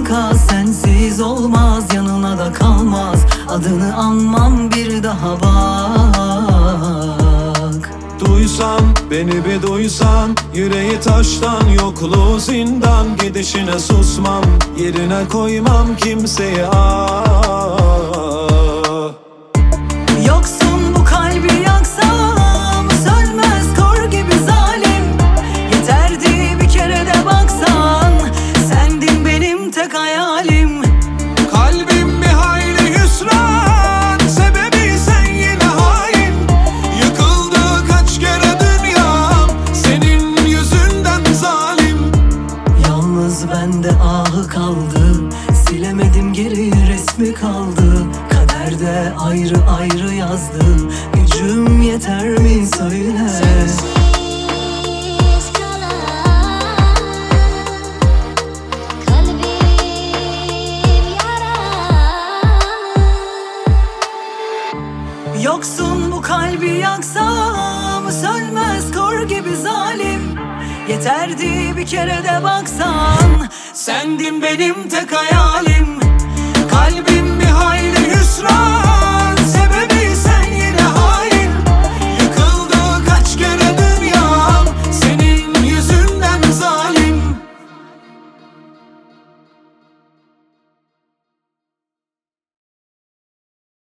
makas, sensiz olmaz, yanına da kalmaz. Adını anmam bir daha bak. Duysan, beni bir duysan, yüreği taştan, yokluğu zindan. Gidişine susmam, yerine koymam kimseyi Yoksun, bu kalbi yaksam sönmez kor gibi zalim. Yeterdi bir kere de baksan, sendin benim tek hayalim. Kalbim bir hayli hüsran, sebebi sen yine hain. Yıkıldı kaç kere dünyam, senin yüzünden zalim. Yalnız bende ahı kaldı, silemedim geri resmi kaldı. Kaderde ayrı ayrı yazdım, gücüm yeter mi söyle. Sensiz kalan kalbim yaralı. Yoksun, bu kalbi yaksam sönmez kor gibi zalim. Yeterdi bir kere de baksan, sendin benim tek hayalim. Kalbim